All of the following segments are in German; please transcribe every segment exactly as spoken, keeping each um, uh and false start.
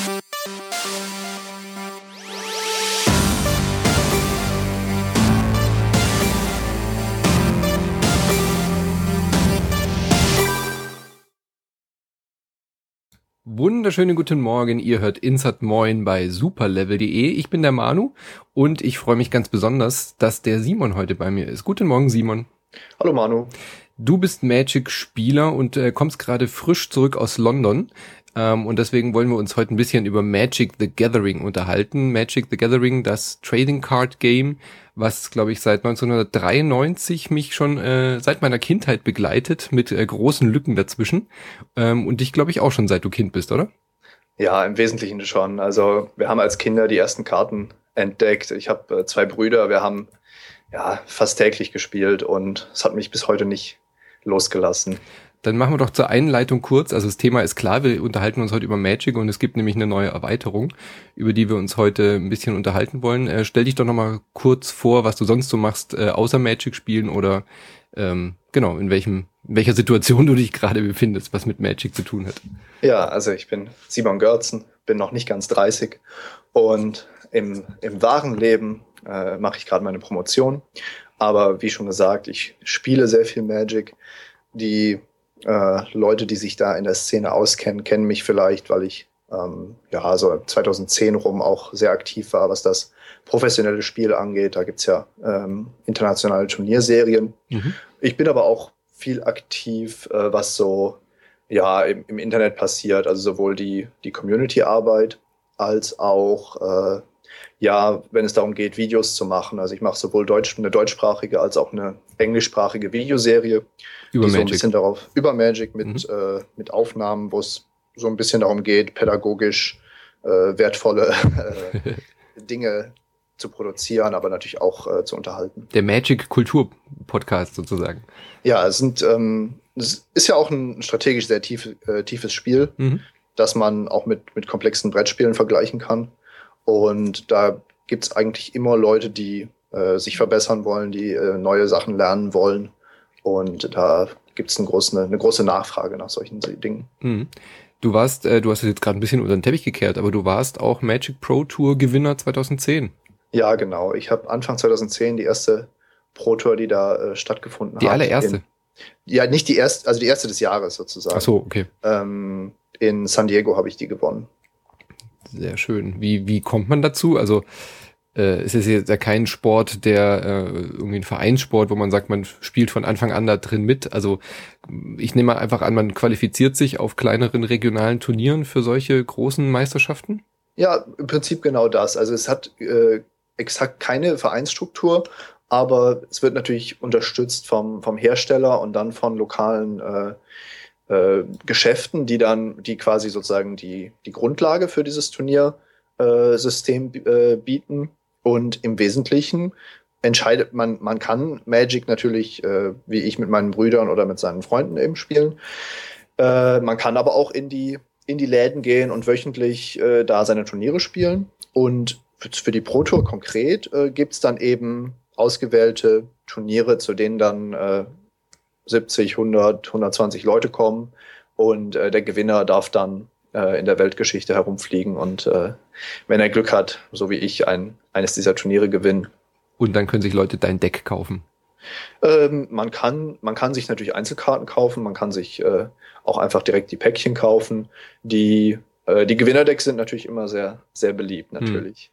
Wunderschönen guten Morgen, ihr hört Insert Moin bei superlevel punkt de. Ich bin der Manu und ich freue mich ganz besonders, dass der Simon heute bei mir ist. Guten Morgen, Simon. Hallo Manu. Du bist Magic-Spieler und äh, kommst gerade frisch zurück aus London. Ähm, und deswegen wollen wir uns heute ein bisschen über Magic the Gathering unterhalten. Magic the Gathering, das Trading Card Game, was, glaube ich, seit neunzehnhundertdreiundneunzig mich schon äh, seit meiner Kindheit begleitet, mit äh, großen Lücken dazwischen. Ähm, und dich, glaube ich, auch schon seit du Kind bist, oder? Ja, im Wesentlichen schon. Also wir haben als Kinder die ersten Karten entdeckt. Ich habe äh, zwei Brüder, wir haben ja fast täglich gespielt und es hat mich bis heute nicht losgelassen. Dann machen wir doch zur Einleitung kurz. Also das Thema ist klar, wir unterhalten uns heute über Magic und es gibt nämlich eine neue Erweiterung, über die wir uns heute ein bisschen unterhalten wollen. Äh, stell dich doch nochmal kurz vor, was du sonst so machst, äh, außer Magic spielen oder ähm, genau, in welchem, in welcher Situation du dich gerade befindest, was mit Magic zu tun hat. Ja, also ich bin Simon Görzen, bin noch nicht ganz dreißig und im, im wahren Leben äh, mache ich gerade meine Promotion. Aber wie schon gesagt, ich spiele sehr viel Magic. Die Äh, Leute, die sich da in der Szene auskennen, kennen mich vielleicht, weil ich ähm, ja so zweitausendzehn rum auch sehr aktiv war, was das professionelle Spiel angeht. Da gibt's ja ähm, internationale Turnierserien. Mhm. Ich bin aber auch viel aktiv, äh, was so ja im, im Internet passiert, also sowohl die, die Community-Arbeit als auch äh, ja, wenn es darum geht, Videos zu machen. Also ich mache sowohl Deutsch, eine deutschsprachige als auch eine englischsprachige Videoserie. Über die so Magic. ein bisschen darauf, über Magic mit, Mhm. äh, mit Aufnahmen, wo es so ein bisschen darum geht, pädagogisch äh, wertvolle äh, Dinge zu produzieren, aber natürlich auch äh, zu unterhalten. Der Magic-Kultur-Podcast sozusagen. Ja, es sind, ähm, es ist ja auch ein strategisch sehr tief, äh, tiefes Spiel, Mhm. das man auch mit, mit komplexen Brettspielen vergleichen kann. Und da gibt es eigentlich immer Leute, die äh, sich verbessern wollen, die äh, neue Sachen lernen wollen. Und da gibt es eine große, eine große Nachfrage nach solchen Dingen. Mhm. Du warst, äh, du hast es jetzt gerade ein bisschen unter den Teppich gekehrt, aber du warst auch Magic Pro Tour Gewinner zweitausendzehn. Ja, genau. Ich habe Anfang zweitausendzehn die erste Pro Tour, die da äh, stattgefunden Die hat. allererste? In, ja, nicht die erste, also die erste des Jahres sozusagen. Ach so, okay. Ähm, in San Diego habe ich die gewonnen. Sehr schön. Wie, wie kommt man dazu? Also äh, es ist jetzt ja kein Sport, der äh, irgendwie ein Vereinssport, wo man sagt, man spielt von Anfang an da drin mit. Also ich nehme einfach an, man qualifiziert sich auf kleineren regionalen Turnieren für solche großen Meisterschaften? Ja, im Prinzip genau das. Also es hat äh, exakt keine Vereinsstruktur, aber es wird natürlich unterstützt vom, vom Hersteller und dann von lokalen äh, äh, Geschäften, die dann, die quasi sozusagen die, die Grundlage für dieses Turniersystem äh, bieten. Und im Wesentlichen entscheidet man, man kann Magic natürlich, äh, wie ich mit meinen Brüdern oder mit seinen Freunden eben spielen. Äh, man kann aber auch in die, in die Läden gehen und wöchentlich äh, da seine Turniere spielen. Und für, für die Pro Tour konkret äh, gibt's dann eben ausgewählte Turniere, zu denen dann äh, siebzig, hundert, hundertzwanzig Leute kommen. Und äh, der Gewinner darf dann äh, in der Weltgeschichte herumfliegen und äh, wenn er Glück hat, so wie ich, ein, eines dieser Turniere gewinnen. Und dann können sich Leute dein Deck kaufen. Ähm, man kann, man kann sich natürlich Einzelkarten kaufen, man kann sich äh, auch einfach direkt die Päckchen kaufen. Die, äh, die Gewinnerdecks sind natürlich immer sehr, sehr beliebt, natürlich.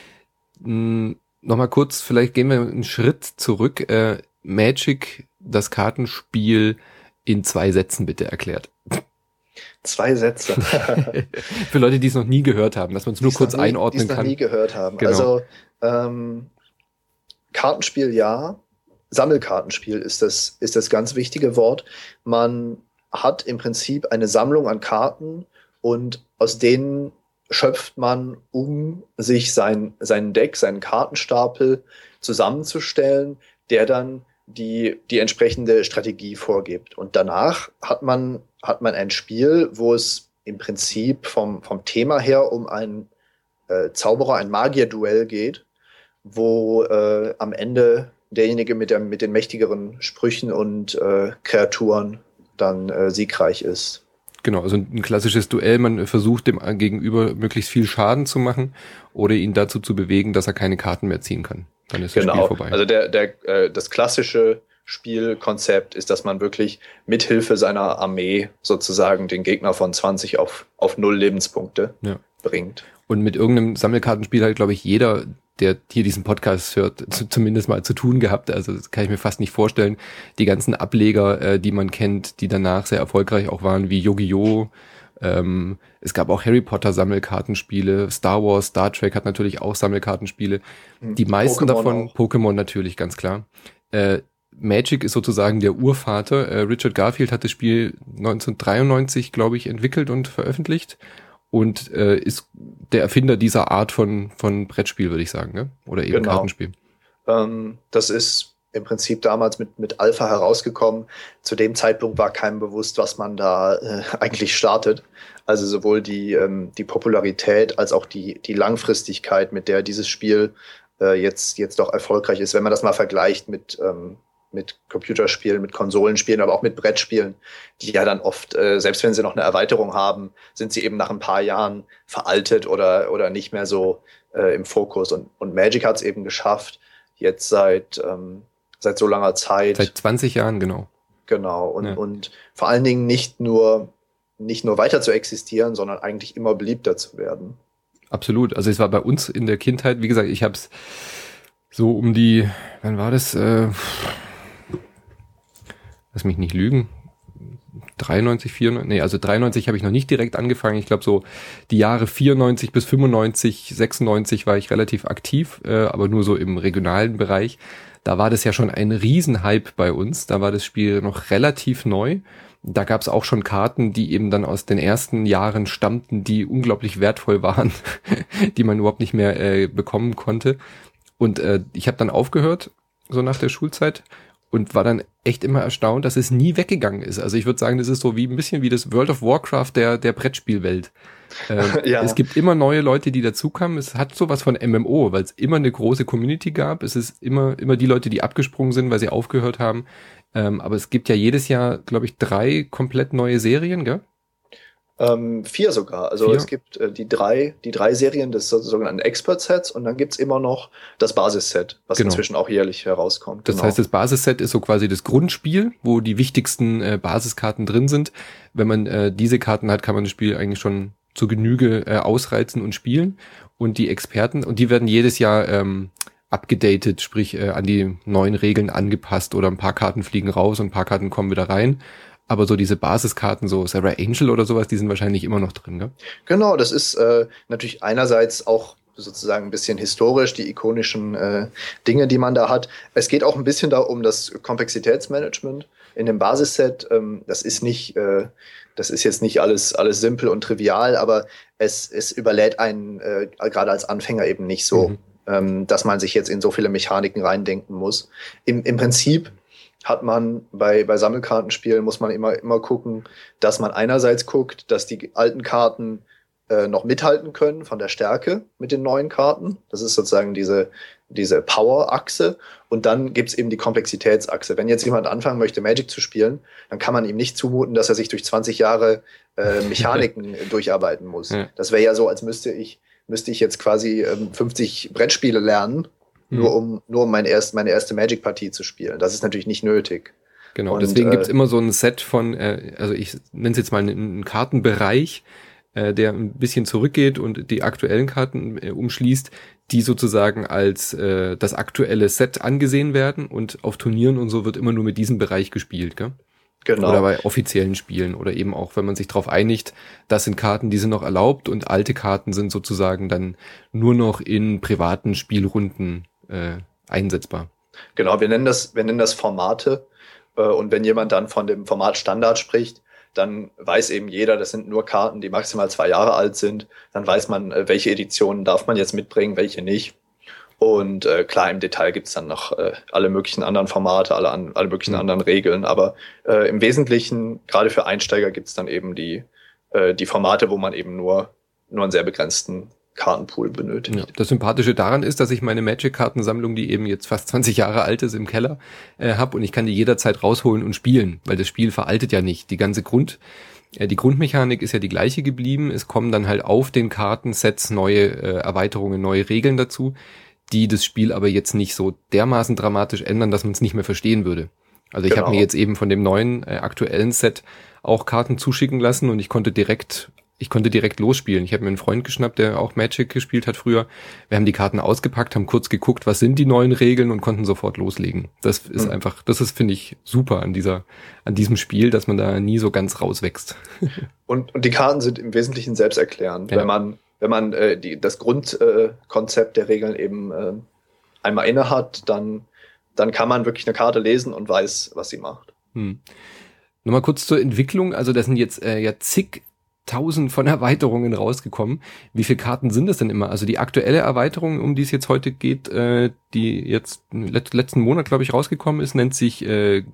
Hm. Nochmal kurz, vielleicht gehen wir einen Schritt zurück. Äh, Magic, das Kartenspiel in zwei Sätzen bitte erklärt. Zwei Sätze. Für Leute, die es noch nie gehört haben, dass man es nur kurz nie, einordnen kann. Die es noch nie gehört haben. Genau. Also ähm, Kartenspiel ja, Sammelkartenspiel ist das, ist das ganz wichtige Wort. Man hat im Prinzip eine Sammlung an Karten und aus denen schöpft man, um sich sein, sein Deck, seinen Kartenstapel zusammenzustellen, der dann die, die entsprechende Strategie vorgibt. Und danach hat man, hat man ein Spiel, wo es im Prinzip vom, vom Thema her um ein äh, Zauberer, ein Magier-Duell geht, wo äh, am Ende derjenige mit, der, mit den mächtigeren Sprüchen und äh, Kreaturen dann äh, siegreich ist. Genau, also ein klassisches Duell, man versucht dem Gegenüber möglichst viel Schaden zu machen oder ihn dazu zu bewegen, dass er keine Karten mehr ziehen kann. Dann ist das genau. Spiel vorbei. Also der, der, äh, das klassische Spielkonzept ist, dass man wirklich mithilfe seiner Armee sozusagen den Gegner von zwanzig auf, auf null Lebenspunkte ja. bringt. Und mit irgendeinem Sammelkartenspiel hat, glaube ich, jeder, der hier diesen Podcast hört, zumindest mal zu tun gehabt. Also das kann ich mir fast nicht vorstellen. Die ganzen Ableger, äh, die man kennt, die danach sehr erfolgreich auch waren, wie Yu-Gi-Oh! Ähm, es gab auch Harry Potter Sammelkartenspiele, Star Wars, Star Trek hat natürlich auch Sammelkartenspiele. Die meisten Pokémon davon, auch. Pokémon natürlich, ganz klar. Äh, Magic ist sozusagen der Urvater. Äh, Richard Garfield hat das Spiel neunzehnhundertdreiundneunzig, glaube ich, entwickelt und veröffentlicht. Und äh, ist der Erfinder dieser Art von von Brettspiel, würde ich sagen, ne? Oder eben genau. Kartenspiel. Ähm, das ist im Prinzip damals mit mit Alpha herausgekommen. Zu dem Zeitpunkt war keinem bewusst, was man da äh, eigentlich startet. Also sowohl die ähm, die Popularität als auch die die Langfristigkeit, mit der dieses Spiel äh, jetzt jetzt doch erfolgreich ist. Wenn man das mal vergleicht mit ähm, mit Computerspielen, mit Konsolenspielen, aber auch mit Brettspielen, die ja dann oft, äh, selbst wenn sie noch eine Erweiterung haben, sind sie eben nach ein paar Jahren veraltet oder oder nicht mehr so äh, im Fokus. Und, und Magic hat es eben geschafft, jetzt seit ähm, seit so langer Zeit. Seit zwanzig Jahren, genau. Genau. Und, ja. und vor allen Dingen nicht nur nicht nur weiter zu existieren, sondern eigentlich immer beliebter zu werden. Absolut. Also es war bei uns in der Kindheit, wie gesagt, ich habe es so um die, wann war das? Äh, Lass mich nicht lügen, dreiundneunzig, vierundneunzig, nee, also dreiundneunzig habe ich noch nicht direkt angefangen. Ich glaube so die Jahre vierundneunzig bis fünfundneunzig, sechsundneunzig war ich relativ aktiv, äh, aber nur so im regionalen Bereich. Da war das ja schon ein Riesenhype bei uns. Da war das Spiel noch relativ neu. Da gab es auch schon Karten, die eben dann aus den ersten Jahren stammten, die unglaublich wertvoll waren, die man überhaupt nicht mehr äh, bekommen konnte. Und äh, ich habe dann aufgehört, so nach der Schulzeit, und war dann echt immer erstaunt, dass es nie weggegangen ist. Also ich würde sagen, das ist so wie ein bisschen wie das World of Warcraft der der Brettspielwelt. Ähm, ja. Es gibt immer neue Leute, die dazukamen. Es hat sowas von M M O, weil es immer eine große Community gab. Es ist immer immer die Leute, die abgesprungen sind, weil sie aufgehört haben. Ähm, aber es gibt ja jedes Jahr, glaube ich, drei komplett neue Serien, gell? Ähm, vier sogar. Also vier? Es gibt äh, die drei, die drei Serien des sogenannten Expert-Sets und dann gibt's immer noch das Basisset, was genau. inzwischen auch jährlich herauskommt. Das genau. heißt, das Basisset ist so quasi das Grundspiel, wo die wichtigsten äh, Basiskarten drin sind. Wenn man äh, diese Karten hat, kann man das Spiel eigentlich schon zur Genüge äh, ausreizen und spielen. Und die Experten, und die werden jedes Jahr ähm, abgedatet, sprich äh, an die neuen Regeln angepasst oder ein paar Karten fliegen raus und ein paar Karten kommen wieder rein. Aber so diese Basiskarten, so Sarah Angel oder sowas, die sind wahrscheinlich immer noch drin, gell? Genau, das ist äh, natürlich einerseits auch sozusagen ein bisschen historisch, die ikonischen äh, Dinge, die man da hat. Es geht auch ein bisschen da um das Komplexitätsmanagement in dem Basisset. Ähm, das ist nicht, äh, das ist jetzt nicht alles alles simpel und trivial, aber es es überlädt einen äh, gerade als Anfänger eben nicht so, mhm. ähm, dass man sich jetzt in so viele Mechaniken reindenken muss. Im, im Prinzip hat man bei, bei Sammelkartenspielen muss man immer, immer gucken, dass man einerseits guckt, dass die alten Karten äh, noch mithalten können von der Stärke mit den neuen Karten. Das ist sozusagen diese, diese Power-Achse. Und dann gibt's eben die Komplexitätsachse. Wenn jetzt jemand anfangen möchte, Magic zu spielen, dann kann man ihm nicht zumuten, dass er sich durch zwanzig Jahre äh, Mechaniken durcharbeiten muss. Ja. Das wäre ja so, als müsste ich, müsste ich jetzt quasi ähm, fünfzig Brettspiele lernen, Nur um, nur um mein erst, meine erste Magic-Partie zu spielen. Das ist natürlich nicht nötig. Genau, und deswegen äh, gibt's immer so ein Set von, äh, also ich nenne es jetzt mal einen, einen Kartenbereich, äh, der ein bisschen zurückgeht und die aktuellen Karten äh, umschließt, die sozusagen als äh, das aktuelle Set angesehen werden und auf Turnieren und so wird immer nur mit diesem Bereich gespielt, gell? Genau. Oder bei offiziellen Spielen oder eben auch, wenn man sich darauf einigt, das sind Karten, die sind noch erlaubt und alte Karten sind sozusagen dann nur noch in privaten Spielrunden äh, einsetzbar. Genau, wir nennen das, wir nennen das Formate äh, und wenn jemand dann von dem Format Standard spricht, dann weiß eben jeder, das sind nur Karten, die maximal zwei Jahre alt sind. Dann weiß man, äh, welche Editionen darf man jetzt mitbringen, welche nicht. Und äh, klar, im Detail gibt's dann noch äh, alle möglichen anderen Formate, alle, an, alle möglichen mhm. anderen Regeln. Aber äh, im Wesentlichen, gerade für Einsteiger, gibt's dann eben die, äh, die Formate, wo man eben nur, nur einen sehr begrenzten Kartenpool benötigt. Ja, das Sympathische daran ist, dass ich meine Magic-Kartensammlung, die eben jetzt fast zwanzig Jahre alt ist, im Keller äh, habe und ich kann die jederzeit rausholen und spielen, weil das Spiel veraltet ja nicht. Die ganze Grund Ja, die Grundmechanik ist ja die gleiche geblieben. Es kommen dann halt auf den Kartensets neue äh, Erweiterungen, neue Regeln dazu, die das Spiel aber jetzt nicht so dermaßen dramatisch ändern, dass man es nicht mehr verstehen würde. Also ich Genau. habe mir jetzt eben von dem neuen äh, aktuellen Set auch Karten zuschicken lassen und ich konnte direkt ich konnte direkt losspielen. Ich habe mir einen Freund geschnappt, der auch Magic gespielt hat früher. Wir haben die Karten ausgepackt, haben kurz geguckt, was sind die neuen Regeln und konnten sofort loslegen. Das ist mhm. einfach, das ist, finde ich, super an dieser, an diesem Spiel, dass man da nie so ganz rauswächst. Und, und die Karten sind im Wesentlichen selbsterklärend. Ja. Wenn man, wenn man äh, die, das Grundkonzept äh, der Regeln eben äh, einmal inne hat, dann, dann kann man wirklich eine Karte lesen und weiß, was sie macht. Hm. Nochmal kurz zur Entwicklung. Also das sind jetzt äh, ja zig tausend von Erweiterungen rausgekommen. Wie viele Karten sind das denn immer? Also die aktuelle Erweiterung, um die es jetzt heute geht, äh, die jetzt let- letzten Monat, glaube ich, rausgekommen ist, nennt sich äh,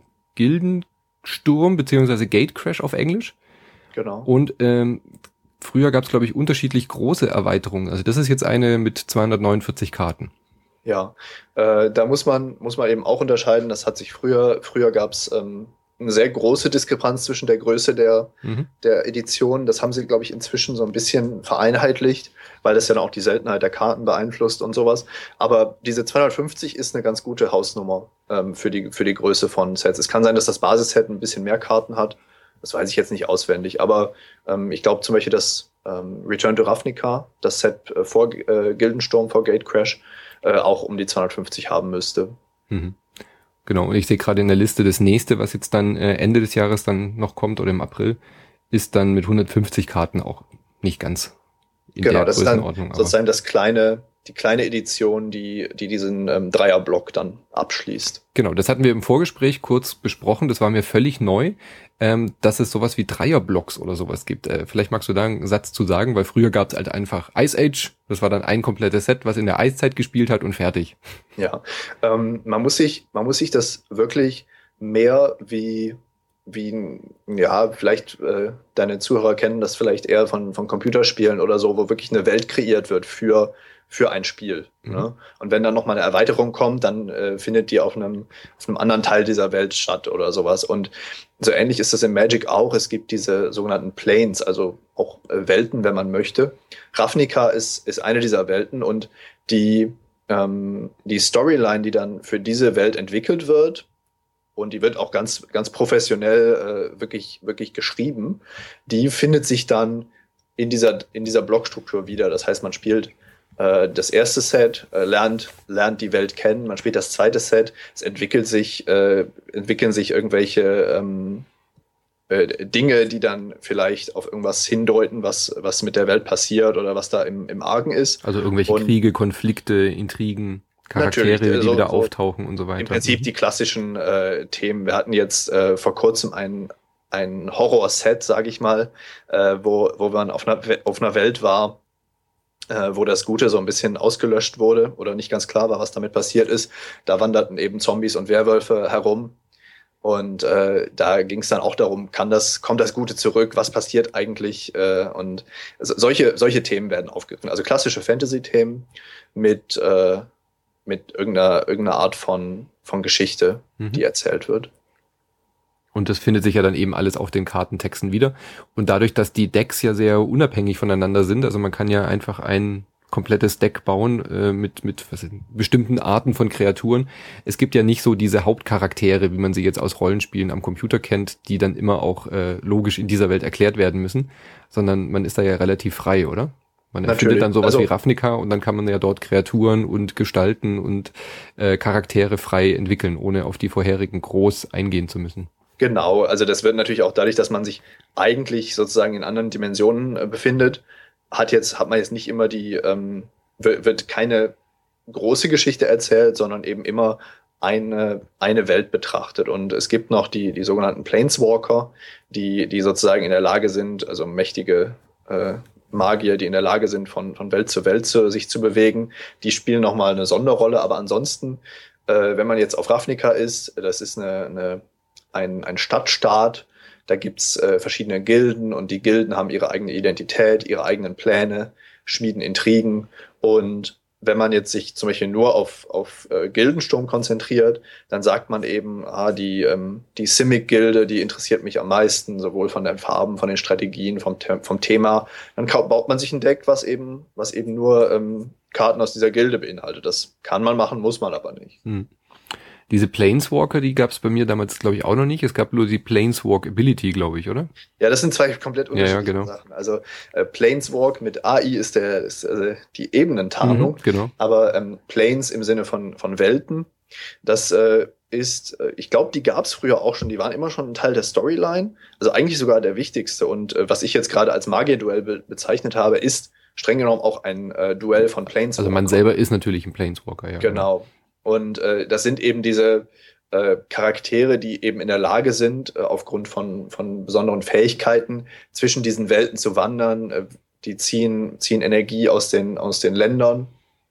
Gildensturm beziehungsweise Gatecrash auf Englisch. Genau. Und ähm, früher gab es, glaube ich, unterschiedlich große Erweiterungen. Also das ist jetzt eine mit zweihundertneunundvierzig Karten. Ja, äh, da muss man muss man eben auch unterscheiden. Das hat sich früher früher gab es ähm, eine sehr große Diskrepanz zwischen der Größe der, mhm. der Edition. Das haben sie, glaube ich, inzwischen so ein bisschen vereinheitlicht, weil das ja dann auch die Seltenheit der Karten beeinflusst und sowas. Aber diese zweihundertfünfzig ist eine ganz gute Hausnummer ähm, für die, für die Größe von Sets. Es kann sein, dass das Basisset ein bisschen mehr Karten hat. Das weiß ich jetzt nicht auswendig. Aber ähm, ich glaube zum Beispiel, dass ähm, Return to Ravnica, das Set äh, vor äh, Gildensturm, vor Gatecrash, äh, auch um die zweihundertfünfzig haben müsste. Mhm. Genau, und ich sehe gerade in der Liste, das nächste, was jetzt dann äh, Ende des Jahres dann noch kommt oder im April, ist dann mit hundertfünfzig Karten auch nicht ganz in genau, der das Größenordnung. Ist dann sozusagen das kleine, die kleine Edition, die, die diesen ähm, Dreierblock dann abschließt. Genau, das hatten wir im Vorgespräch kurz besprochen, das war mir völlig neu, ähm, dass es sowas wie Dreierblocks oder sowas gibt. Äh, vielleicht magst du da einen Satz zu sagen, weil früher gab es halt einfach Ice Age, das war dann ein komplettes Set, was in der Eiszeit gespielt hat und fertig. Ja, ähm, man muss sich, man muss sich das wirklich mehr wie, wie, ja, vielleicht äh, deine Zuhörer kennen das vielleicht eher von, von Computerspielen oder so, wo wirklich eine Welt kreiert wird für, für ein Spiel. Mhm. Ne? Und wenn dann nochmal eine Erweiterung kommt, dann äh, findet die auf einem, auf einem anderen Teil dieser Welt statt oder sowas. Und so ähnlich ist das in Magic auch. Es gibt diese sogenannten Planes, also auch äh, Welten, wenn man möchte. Ravnica ist, ist eine dieser Welten und die ähm, die Storyline, die dann für diese Welt entwickelt wird, und die wird auch ganz, ganz professionell äh, wirklich, wirklich geschrieben, die findet sich dann in dieser, in dieser Blockstruktur wieder. Das heißt, man spielt äh, das erste Set, äh, lernt, lernt die Welt kennen, man spielt das zweite Set, es entwickelt sich, äh, entwickeln sich irgendwelche ähm, äh, Dinge, die dann vielleicht auf irgendwas hindeuten, was, was mit der Welt passiert oder was da im, im Argen ist. Also irgendwelche und Kriege, Konflikte, Intrigen. Charaktere, die so, wieder so auftauchen und so weiter. Im Prinzip die klassischen äh, Themen. Wir hatten jetzt äh, vor kurzem ein, ein Horror-Set, sage ich mal, äh, wo, wo man auf einer, auf einer Welt war, äh, wo das Gute so ein bisschen ausgelöscht wurde oder nicht ganz klar war, was damit passiert ist. Da wanderten eben Zombies und Werwölfe herum. Und äh, da ging es dann auch darum, kann das, kommt das Gute zurück, was passiert eigentlich? Äh, und also solche, solche Themen werden aufgegriffen. Also klassische Fantasy-Themen mit äh, mit irgendeiner, irgendeiner Art von, von Geschichte, mhm. die erzählt wird. Und das findet sich ja dann eben alles auf den Kartentexten wieder. Und dadurch, dass die Decks ja sehr unabhängig voneinander sind, also man kann ja einfach ein komplettes Deck bauen äh, mit, mit was ist, bestimmten Arten von Kreaturen. Es gibt ja nicht so diese Hauptcharaktere, wie man sie jetzt aus Rollenspielen am Computer kennt, die dann immer auch äh, logisch in dieser Welt erklärt werden müssen, sondern man ist da ja relativ frei, oder? Man erfindet dann sowas also, wie Ravnica und dann kann man ja dort Kreaturen und Gestalten und äh, Charaktere frei entwickeln, ohne auf die vorherigen groß eingehen zu müssen. Genau, also das wird natürlich auch dadurch, dass man sich eigentlich sozusagen in anderen Dimensionen äh, befindet, hat jetzt hat man jetzt nicht immer die, ähm, wird, wird keine große Geschichte erzählt, sondern eben immer eine eine Welt betrachtet. Und es gibt noch die die sogenannten Planeswalker, die die sozusagen in der Lage sind, also mächtige äh, Magier, die in der Lage sind, von, von Welt zu Welt zu, sich zu bewegen, die spielen nochmal eine Sonderrolle. Aber ansonsten, äh, wenn man jetzt auf Ravnica ist, das ist eine, eine, ein, ein Stadtstaat, da gibt's äh, verschiedene Gilden und die Gilden haben ihre eigene Identität, ihre eigenen Pläne, schmieden Intrigen und wenn man jetzt sich zum Beispiel nur auf, auf äh, Gildensturm konzentriert, dann sagt man eben, ah, die, ähm, die Simic-Gilde, die interessiert mich am meisten, sowohl von den Farben, von den Strategien, vom, vom Thema. Dann baut man sich ein Deck, was eben, was eben nur ähm, Karten aus dieser Gilde beinhaltet. Das kann man machen, muss man aber nicht. Hm. Diese Planeswalker, die gab es bei mir damals, glaube ich, auch noch nicht. Es gab nur die Planeswalk Ability, glaube ich, oder? Ja, das sind zwei komplett unterschiedliche ja, ja, genau. Sachen. Also äh, Planeswalk mit A I ist, der, ist äh, die Ebenentarnung, mhm, genau. aber ähm, Planes im Sinne von, von Welten, das äh, ist, äh, ich glaube, die gab es früher auch schon, die waren immer schon ein Teil der Storyline, also eigentlich sogar der wichtigste. Und äh, was ich jetzt gerade als Magier-Duell be bezeichnet habe, ist streng genommen auch ein äh, Duell von Planeswalker. Also man selber ist natürlich ein Planeswalker, ja. Genau. Und äh, das sind eben diese äh, Charaktere, die eben in der Lage sind, äh, aufgrund von, von besonderen Fähigkeiten zwischen diesen Welten zu wandern. Äh, die ziehen, ziehen Energie aus den, aus den Ländern,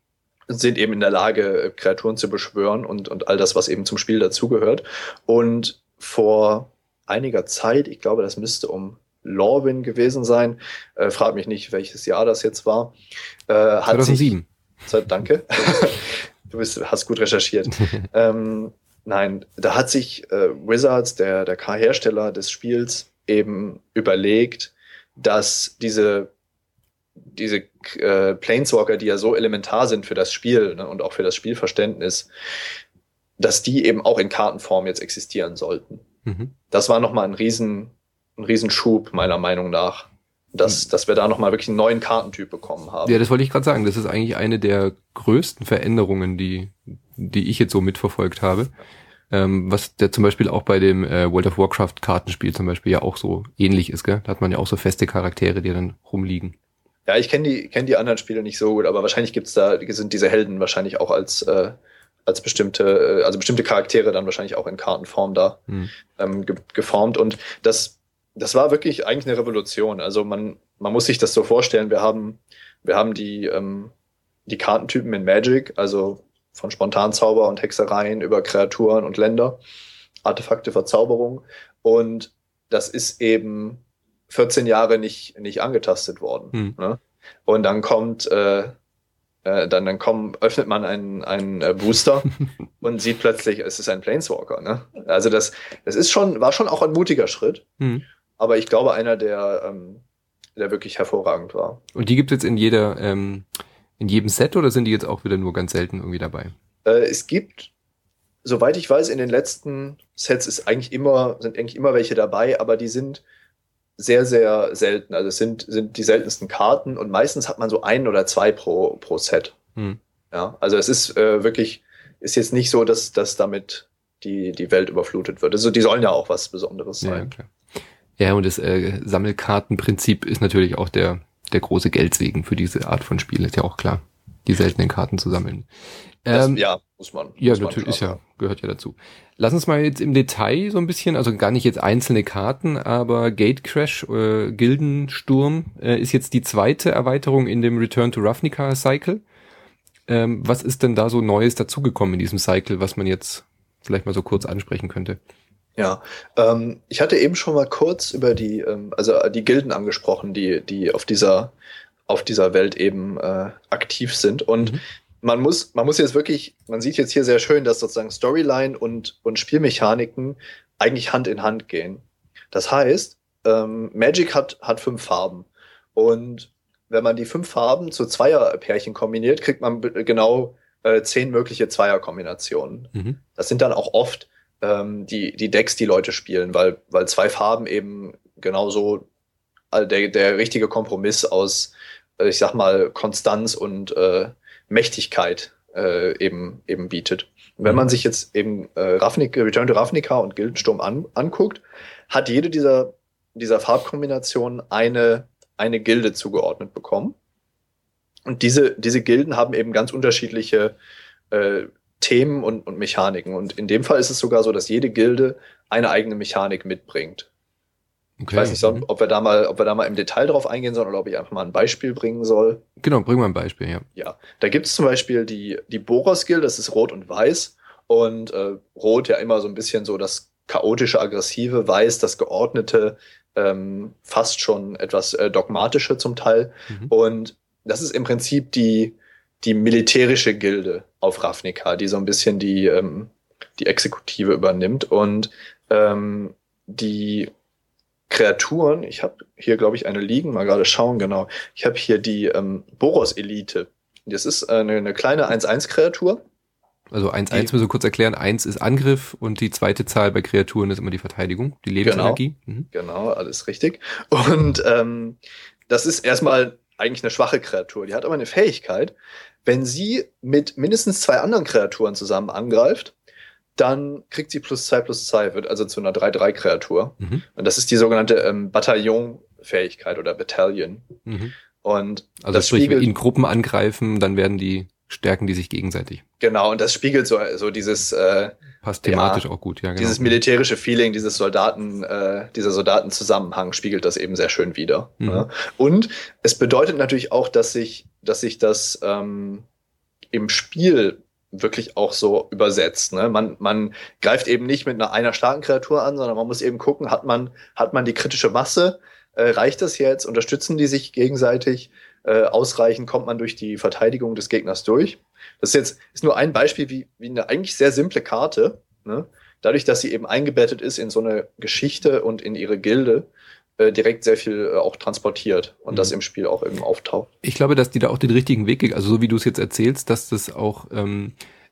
sind eben in der Lage, äh, Kreaturen zu beschwören und, und all das, was eben zum Spiel dazugehört. Und vor einiger Zeit, ich glaube, das müsste um Lorwyn gewesen sein, äh, frag mich nicht, welches Jahr das jetzt war, äh, hat zweitausendsieben. Sich, danke. Du bist, hast gut recherchiert. ähm, nein, da hat sich äh, Wizards, der, der Hersteller des Spiels, eben überlegt, dass diese, diese äh, Planeswalker, die ja so elementar sind für das Spiel, ne, und auch für das Spielverständnis, dass die eben auch in Kartenform jetzt existieren sollten. Mhm. Das war nochmal ein riesen, ein Riesenschub, meiner Meinung nach. Dass, dass wir da nochmal wirklich einen neuen Kartentyp bekommen haben. Ja, das wollte ich gerade sagen. Das ist eigentlich eine der größten Veränderungen, die die ich jetzt so mitverfolgt habe. Ähm, was der zum Beispiel auch bei dem äh, World of Warcraft Kartenspiel zum Beispiel ja auch so ähnlich ist, gell? Da hat man ja auch so feste Charaktere, die dann rumliegen. Ja, ich kenne die, kenn die anderen Spiele nicht so gut, aber wahrscheinlich gibt's da, sind diese Helden wahrscheinlich auch als, äh, als bestimmte, also bestimmte Charaktere dann wahrscheinlich auch in Kartenform da hm. ähm, ge geformt. Und das Das war wirklich eigentlich eine Revolution. Also man, man muss sich das so vorstellen, wir haben, wir haben die, ähm, die Kartentypen in Magic, also von Spontanzauber und Hexereien über Kreaturen und Länder, Artefakte, Verzauberung. Und das ist eben vierzehn Jahre nicht, nicht angetastet worden. Hm. Ne? Und dann kommt, äh, äh, dann, dann kommen, öffnet man einen, einen äh, Booster und sieht plötzlich, es ist ein Planeswalker. Ne? Also das, das ist schon, war schon auch ein mutiger Schritt. Hm. Aber ich glaube, einer, der, ähm, der wirklich hervorragend war. Und die gibt es jetzt in jeder, ähm, in jedem Set oder sind die jetzt auch wieder nur ganz selten irgendwie dabei? Äh, es gibt, soweit ich weiß, in den letzten Sets ist eigentlich immer, sind eigentlich immer welche dabei, aber die sind sehr, sehr selten. Also es sind, sind die seltensten Karten und meistens hat man so ein oder zwei pro, pro Set. Hm. Ja, also es ist äh, wirklich, ist jetzt nicht so, dass, dass damit die, die Welt überflutet wird. Also die sollen ja auch was Besonderes sein. Ja, klar. Ja, und das äh, Sammelkartenprinzip ist natürlich auch der der große Geldsegen für diese Art von Spiel, ist ja auch klar, die seltenen Karten zu sammeln. Ähm, das, ja, muss man. Ja, muss natürlich, man ist ja, gehört ja dazu. Lass uns mal jetzt im Detail so ein bisschen, also gar nicht jetzt einzelne Karten, aber Gatecrash, äh, Gildensturm äh, ist jetzt die zweite Erweiterung in dem Return to Ravnica Cycle. Ähm, was ist denn da so Neues dazugekommen in diesem Cycle, was man jetzt vielleicht mal so kurz ansprechen könnte? Ja, ähm, ich hatte eben schon mal kurz über die, ähm, also die Gilden angesprochen, die, die auf dieser, auf dieser Welt eben äh, aktiv sind. Und mhm. man muss, man muss jetzt wirklich, man sieht jetzt hier sehr schön, dass sozusagen Storyline und, und Spielmechaniken eigentlich Hand in Hand gehen. Das heißt, ähm, Magic hat, hat fünf Farben. Und wenn man die fünf Farben zu Zweierpärchen kombiniert, kriegt man genau äh, zehn mögliche Zweierkombinationen. Mhm. Das sind dann auch oft die, die Decks, die Leute spielen, weil, weil zwei Farben eben genauso der, der richtige Kompromiss aus, ich sag mal, Konstanz und äh, Mächtigkeit äh, eben, eben bietet. Und wenn man sich jetzt eben äh, Ravnica, Return to Ravnica und Gildensturm an, anguckt, hat jede dieser, dieser Farbkombinationen eine, eine Gilde zugeordnet bekommen. Und diese, diese Gilden haben eben ganz unterschiedliche äh, Themen und, und Mechaniken. Und in dem Fall ist es sogar so, dass jede Gilde eine eigene Mechanik mitbringt. Okay. Ich weiß nicht, mhm. ob wir da mal, ob wir da mal im Detail drauf eingehen sollen oder ob ich einfach mal ein Beispiel bringen soll. Genau, bring mal ein Beispiel, ja. Ja, da gibt es zum Beispiel die, die Boros-Gilde, das ist Rot und Weiß. Und äh, Rot ja immer so ein bisschen so das chaotische, aggressive, Weiß das geordnete, ähm, fast schon etwas äh, dogmatische zum Teil. Mhm. Und das ist im Prinzip die die militärische Gilde auf Ravnica, die so ein bisschen die, ähm, die Exekutive übernimmt. Und ähm, die Kreaturen, ich habe hier, glaube ich, eine liegen, mal gerade schauen, genau. Ich habe hier die ähm, Boros-Elite. Das ist eine, eine kleine eins eins Kreatur. Also eins eins müssen wir kurz erklären. eins ist Angriff und die zweite Zahl bei Kreaturen ist immer die Verteidigung, die Lebensenergie. Genau, mhm. genau, alles richtig. Und ähm, das ist erstmal eigentlich eine schwache Kreatur. Die hat aber eine Fähigkeit, wenn sie mit mindestens zwei anderen Kreaturen zusammen angreift, dann kriegt sie plus zwei plus zwei, wird also zu einer drei drei Kreatur. Mhm. Und das ist die sogenannte ähm, Bataillon-Fähigkeit oder Battalion. Mhm. Und also das sprich, spiegelt, in Gruppen angreifen, dann werden die stärken die sich gegenseitig. Genau, und das spiegelt so, so dieses äh, passt thematisch ja, auch gut, ja, genau. Dieses militärische Feeling, dieses Soldaten, äh, dieser Soldatenzusammenhang spiegelt das eben sehr schön wider. Mhm. Ja. Und es bedeutet natürlich auch, dass sich, dass sich das ähm, im Spiel wirklich auch so übersetzt. Ne? Man, man greift eben nicht mit einer, einer starken Kreatur an, sondern man muss eben gucken, hat man, hat man die kritische Masse, äh, reicht das jetzt, unterstützen die sich gegenseitig, äh, ausreichend, kommt man durch die Verteidigung des Gegners durch. Das ist jetzt ist nur ein Beispiel, wie, wie eine eigentlich sehr simple Karte, ne? Dadurch, dass sie eben eingebettet ist in so eine Geschichte und in ihre Gilde, äh, direkt sehr viel äh, auch transportiert und mhm. das im Spiel auch eben auftaucht. Ich glaube, dass die da auch den richtigen Weg geht, also so wie du es jetzt erzählst, dass das auch ähm,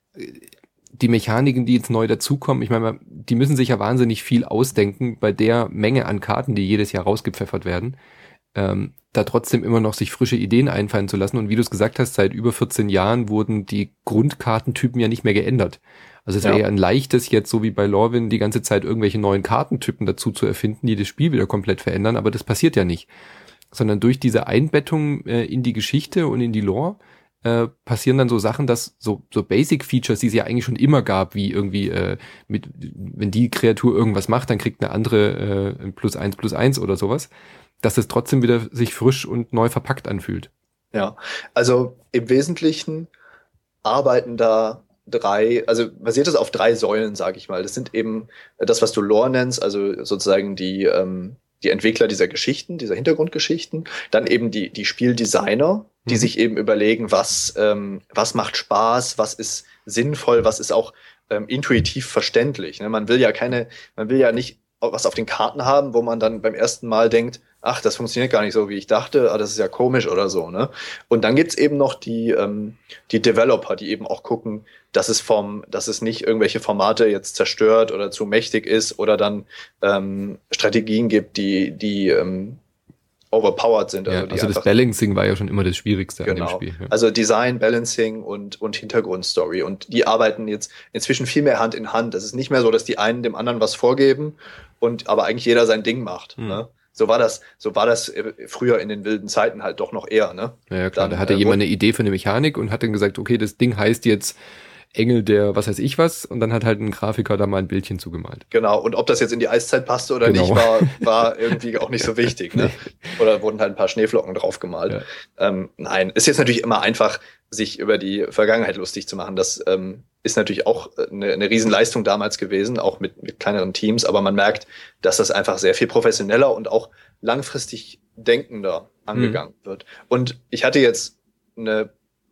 die Mechaniken, die jetzt neu dazukommen, ich meine, die müssen sich ja wahnsinnig viel ausdenken bei der Menge an Karten, die jedes Jahr rausgepfeffert werden. Ähm, da trotzdem immer noch sich frische Ideen einfallen zu lassen. Und wie du es gesagt hast, seit über vierzehn Jahren wurden die Grundkartentypen ja nicht mehr geändert. Also es wäre ja. ja ein leichtes, jetzt so wie bei Lorwyn, die ganze Zeit irgendwelche neuen Kartentypen dazu zu erfinden, die das Spiel wieder komplett verändern, aber das passiert ja nicht. Sondern durch diese Einbettung äh, in die Geschichte und in die Lore äh, passieren dann so Sachen, dass so so Basic-Features, die es ja eigentlich schon immer gab, wie irgendwie äh, mit, wenn die Kreatur irgendwas macht, dann kriegt eine andere äh, plus eins plus eins oder sowas, dass es trotzdem wieder sich frisch und neu verpackt anfühlt. Ja, also im Wesentlichen arbeiten da drei, also basiert es auf drei Säulen, sage ich mal. Das sind eben das, was du Lore nennst, also sozusagen die ähm, die Entwickler dieser Geschichten, dieser Hintergrundgeschichten, dann eben die die Spieldesigner, die mhm. sich eben überlegen, was ähm, was macht Spaß, was ist sinnvoll, was ist auch ähm, intuitiv verständlich. Ne? Man will ja keine, man will ja nicht was auf den Karten haben, wo man dann beim ersten Mal denkt, ach, das funktioniert gar nicht so, wie ich dachte, ah, das ist ja komisch oder so, ne? Und dann gibt's eben noch die, ähm, die Developer, die eben auch gucken, dass es vom, dass es nicht irgendwelche Formate jetzt zerstört oder zu mächtig ist oder dann ähm, Strategien gibt, die, die ähm, overpowered sind. Also, ja, die also das Balancing war ja schon immer das Schwierigste genau. an dem Spiel. Ja. Also Design, Balancing und, und Hintergrundstory. Und die arbeiten jetzt inzwischen viel mehr Hand in Hand. Es ist nicht mehr so, dass die einen dem anderen was vorgeben und aber eigentlich jeder sein Ding macht. Hm. Ne? So war das, so war das früher in den wilden Zeiten halt doch noch eher. Ne? Ja, ja klar, dann, da hatte äh, jemand eine Idee für eine Mechanik und hat dann gesagt, okay, das Ding heißt jetzt Engel der was weiß ich was und dann hat halt ein Grafiker da mal ein Bildchen zugemalt. Genau, und ob das jetzt in die Eiszeit passte oder genau. nicht, war, war irgendwie auch nicht so wichtig. Ne? Oder wurden halt ein paar Schneeflocken drauf gemalt. Ja. Ähm, nein, ist jetzt natürlich immer einfach, sich über die Vergangenheit lustig zu machen. Das ähm, ist natürlich auch eine, eine Riesenleistung damals gewesen, auch mit, mit kleineren Teams, aber man merkt, dass das einfach sehr viel professioneller und auch langfristig denkender angegangen mhm. wird. Und ich hatte jetzt eine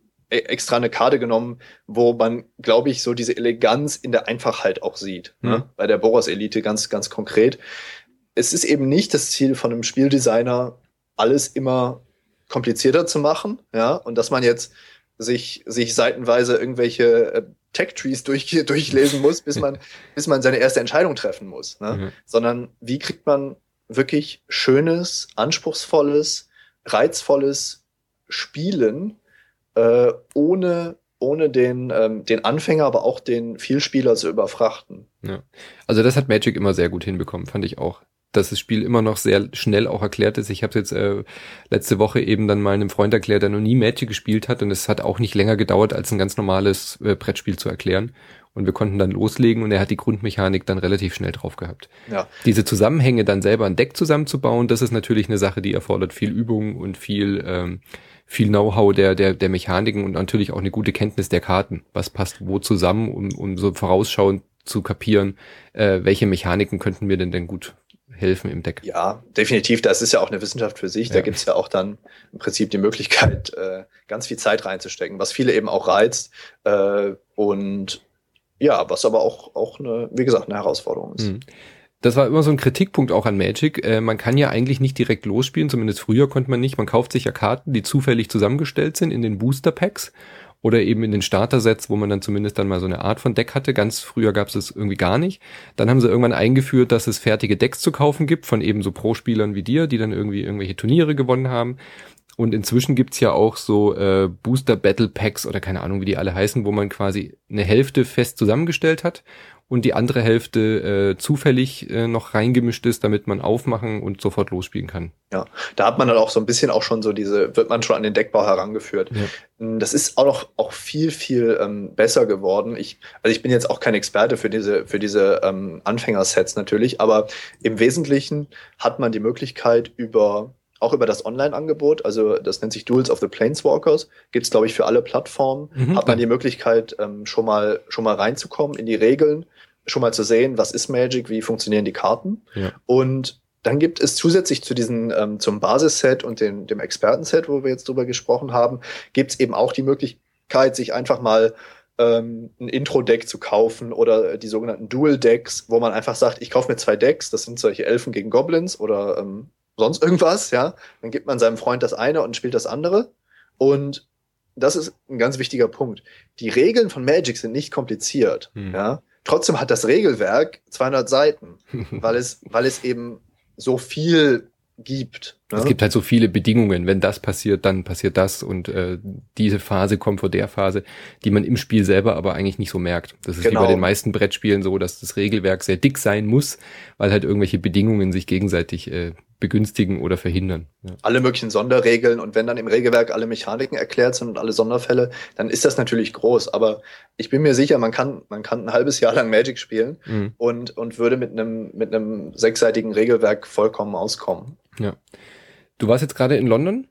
extra eine Karte genommen, wo man, glaube ich, so diese Eleganz in der Einfachheit auch sieht. Mhm. Ne? Bei der Boros-Elite ganz, ganz konkret. Es ist eben nicht das Ziel von einem Spieldesigner, alles immer komplizierter zu machen, ja, und dass man jetzt sich, sich seitenweise irgendwelche äh, Tech-Trees durch, durchlesen muss, bis man, bis man seine erste Entscheidung treffen muss, ne? Mhm. Sondern wie kriegt man wirklich schönes, anspruchsvolles, reizvolles Spielen, Äh, ohne ohne den ähm, den Anfänger, aber auch den Vielspieler zu überfrachten. Ja. Also das hat Magic immer sehr gut hinbekommen, fand ich auch. Dass das Spiel immer noch sehr schnell auch erklärt ist. Ich habe es jetzt äh, letzte Woche eben dann mal einem Freund erklärt, der noch nie Magic gespielt hat und es hat auch nicht länger gedauert, als ein ganz normales äh, Brettspiel zu erklären. Und wir konnten dann loslegen und er hat die Grundmechanik dann relativ schnell drauf gehabt. Ja. Diese Zusammenhänge dann selber ein Deck zusammenzubauen, das ist natürlich eine Sache, die erfordert viel Übung und viel ähm, viel Know-how der der der Mechaniken und natürlich auch eine gute Kenntnis der Karten. Was passt wo zusammen, um um so vorausschauend zu kapieren, äh, welche Mechaniken könnten mir denn denn gut helfen im Deck. Ja, definitiv. Das ist ja auch eine Wissenschaft für sich. Ja. Da gibt's ja auch dann im Prinzip die Möglichkeit, äh, ganz viel Zeit reinzustecken, was viele eben auch reizt. Äh, und ja, was aber auch, auch eine, wie gesagt, eine Herausforderung ist. Mhm. Das war immer so ein Kritikpunkt auch an Magic. Äh, man kann ja eigentlich nicht direkt losspielen, zumindest früher konnte man nicht. Man kauft sich ja Karten, die zufällig zusammengestellt sind in den Booster Packs oder eben in den Starter-Sets, wo man dann zumindest dann mal so eine Art von Deck hatte. Ganz früher gab es das irgendwie gar nicht. Dann haben sie irgendwann eingeführt, dass es fertige Decks zu kaufen gibt von eben so Pro-Spielern wie dir, die dann irgendwie irgendwelche Turniere gewonnen haben. Und inzwischen gibt's ja auch so äh, Booster Battle Packs oder keine Ahnung, wie die alle heißen, wo man quasi eine Hälfte fest zusammengestellt hat und die andere Hälfte äh, zufällig äh, noch reingemischt ist, damit man aufmachen und sofort losspielen kann. Ja, da hat man dann auch so ein bisschen auch schon so diese, wird man schon an den Deckbau herangeführt. Ja. Das ist auch noch auch viel, viel ähm, besser geworden. Ich, also ich bin jetzt auch kein Experte für diese, für diese ähm, Anfängersets natürlich, aber im Wesentlichen hat man die Möglichkeit über auch über das Online-Angebot, also das nennt sich Duels of the Planeswalkers, gibt's glaube ich für alle Plattformen, mhm, hat man die Möglichkeit ähm, schon mal schon mal reinzukommen in die Regeln, schon mal zu sehen, was ist Magic, wie funktionieren die Karten. Ja. Und dann gibt es zusätzlich zu diesen ähm, zum Basisset und den, dem Expertenset, wo wir jetzt drüber gesprochen haben, gibt's eben auch die Möglichkeit, sich einfach mal ähm, ein Intro-Deck zu kaufen oder die sogenannten Dual-Decks, wo man einfach sagt, ich kaufe mir zwei Decks, das sind solche Elfen gegen Goblins oder ähm, sonst irgendwas, ja, dann gibt man seinem Freund das eine und spielt das andere. Und das ist ein ganz wichtiger Punkt. Die Regeln von Magic sind nicht kompliziert, hm. ja. Trotzdem hat das Regelwerk zweihundert Seiten, weil es, weil es eben so viel gibt. Ne? Es gibt halt so viele Bedingungen. Wenn das passiert, dann passiert das und äh, diese Phase kommt vor der Phase, die man im Spiel selber aber eigentlich nicht so merkt. Das ist genau. Wie bei den meisten Brettspielen so, dass das Regelwerk sehr dick sein muss, weil halt irgendwelche Bedingungen sich gegenseitig äh, begünstigen oder verhindern. Ja. Alle möglichen Sonderregeln und wenn dann im Regelwerk alle Mechaniken erklärt sind und alle Sonderfälle, dann ist das natürlich groß. Aber ich bin mir sicher, man kann, man kann ein halbes Jahr lang Magic spielen mhm. und, und würde mit einem, mit einem sechsseitigen Regelwerk vollkommen auskommen. Ja. Du warst jetzt gerade in London?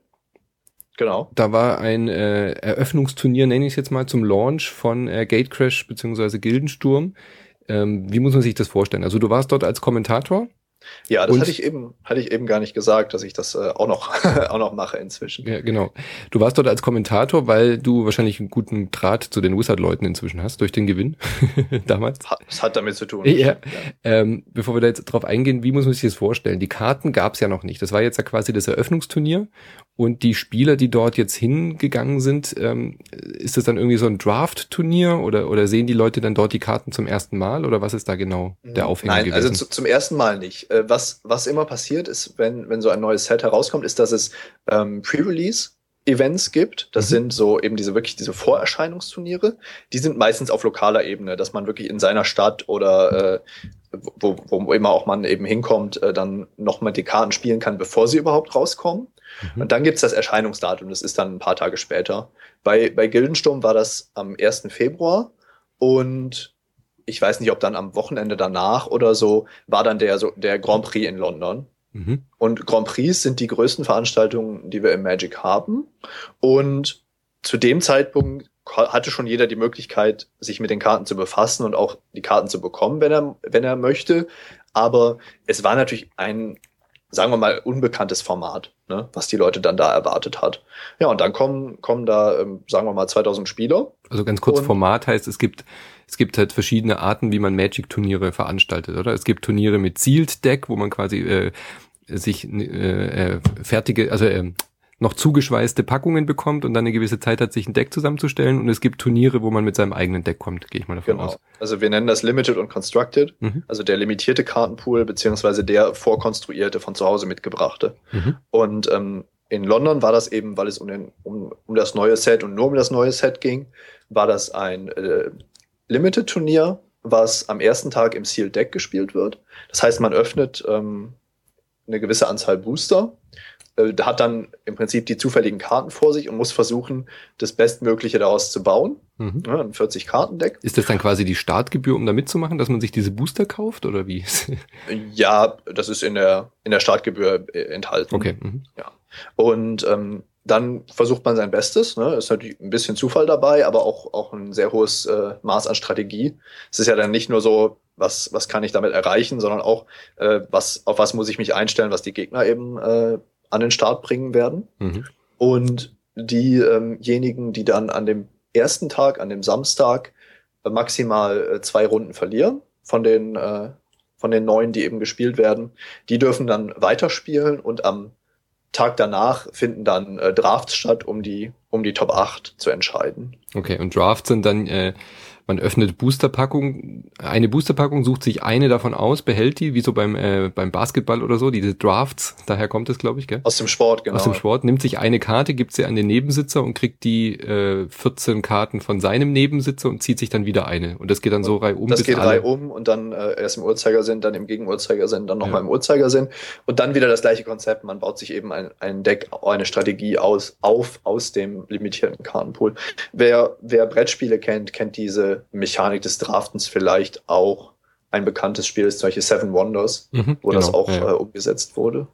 Genau. Da war ein äh, Eröffnungsturnier, nenne ich es jetzt mal, zum Launch von äh, Gatecrash bzw. Gildensturm. Ähm, wie muss man sich das vorstellen? Also du warst dort als Kommentator? Ja, das und, hatte ich eben, hatte ich eben gar nicht gesagt, dass ich das äh, auch noch, auch noch mache inzwischen. Ja, genau. Du warst dort als Kommentator, weil du wahrscheinlich einen guten Draht zu den Wizard-Leuten inzwischen hast, durch den Gewinn damals. Das hat damit zu tun. Ja. ja. Ähm, bevor wir da jetzt drauf eingehen, wie muss man sich das vorstellen? Die Karten gab's ja noch nicht. Das war jetzt ja quasi das Eröffnungsturnier und die Spieler, die dort jetzt hingegangen sind, ähm, ist das dann irgendwie so ein Draft-Turnier oder, oder sehen die Leute dann dort die Karten zum ersten Mal oder was ist da genau der Aufhänger Nein, gewesen? Also zu, zum ersten Mal nicht. Was, was immer passiert ist, wenn, wenn so ein neues Set herauskommt, ist, dass es ähm, Pre-Release-Events gibt. Das mhm. sind so eben diese wirklich diese Vorerscheinungsturniere. Die sind meistens auf lokaler Ebene, dass man wirklich in seiner Stadt oder äh, wo, wo immer auch man eben hinkommt, äh, dann nochmal die Karten spielen kann, bevor sie überhaupt rauskommen. Mhm. Und dann gibt's das Erscheinungsdatum, das ist dann ein paar Tage später. Bei, bei Gildensturm war das am ersten Februar und ich weiß nicht, ob dann am Wochenende danach oder so, war dann der, so, der Grand Prix in London. Mhm. Und Grand Prix sind die größten Veranstaltungen, die wir im Magic haben. Und zu dem Zeitpunkt hatte schon jeder die Möglichkeit, sich mit den Karten zu befassen und auch die Karten zu bekommen, wenn er, wenn er möchte. Aber es war natürlich ein, sagen wir mal, unbekanntes Format, ne, was die Leute dann da erwartet hat. Ja, und dann kommen, kommen da, ähm, sagen wir mal, zweitausend Spieler. Also ganz kurz, und Format heißt, es gibt Es gibt halt verschiedene Arten, wie man Magic-Turniere veranstaltet, oder? Es gibt Turniere mit Sealed Deck, wo man quasi äh, sich äh, äh, fertige, also äh, noch zugeschweißte Packungen bekommt und dann eine gewisse Zeit hat, sich ein Deck zusammenzustellen. Und es gibt Turniere, wo man mit seinem eigenen Deck kommt, gehe ich mal davon genau. aus. Also wir nennen das Limited und Constructed, mhm. also der limitierte Kartenpool beziehungsweise der vorkonstruierte, von zu Hause mitgebrachte. Mhm. Und ähm, in London war das eben, weil es um, den, um, um das neue Set und nur um das neue Set ging, war das ein äh, Limited-Turnier, was am ersten Tag im Sealed Deck gespielt wird. Das heißt, man öffnet ähm, eine gewisse Anzahl Booster, äh, hat dann im Prinzip die zufälligen Karten vor sich und muss versuchen, das Bestmögliche daraus zu bauen. Mhm. Ja, ein vierzig-Karten-Deck. Ist das dann quasi die Startgebühr, um da mitzumachen, dass man sich diese Booster kauft, oder wie? Ja, das ist in der in der Startgebühr äh, enthalten. Okay. Mhm. Ja. Und ähm, dann versucht man sein Bestes. Ne? Ist natürlich ein bisschen Zufall dabei, aber auch, auch ein sehr hohes äh, Maß an Strategie. Es ist ja dann nicht nur so, was, was kann ich damit erreichen, sondern auch, äh, was, auf was muss ich mich einstellen, was die Gegner eben äh, an den Start bringen werden. Mhm. Und diejenigen, ähm die dann an dem ersten Tag, an dem Samstag, äh, maximal äh, zwei Runden verlieren von den, äh, von den neun, die eben gespielt werden, die dürfen dann weiterspielen und am Tag danach finden dann äh, Drafts statt, um die, um die Top acht zu entscheiden. Okay, und Drafts sind dann, äh, man öffnet Boosterpackungen, eine Boosterpackung, sucht sich eine davon aus, behält die, wie so beim äh, beim Basketball oder so, diese Drafts, daher kommt es, glaube ich, gell? Aus dem Sport, genau. Aus dem Sport, nimmt sich eine Karte, gibt sie an den Nebensitzer und kriegt die äh, vierzehn Karten von seinem Nebensitzer und zieht sich dann wieder eine. Und das geht dann so reihum. Das bis geht alle reihum und dann äh, erst im Uhrzeigersinn, dann im Gegenuhrzeigersinn, dann nochmal Ja. im Uhrzeigersinn. Und dann wieder das gleiche Konzept. Man baut sich eben ein, ein Deck, eine Strategie aus, auf aus dem limitierten Kartenpool. Wer, wer Brettspiele kennt, kennt diese Mechanik des Draftens vielleicht auch. Ein bekanntes Spiel ist zum Beispiel Seven Wonders, Mhm, wo genau, das auch ja, ja. äh, umgesetzt wurde.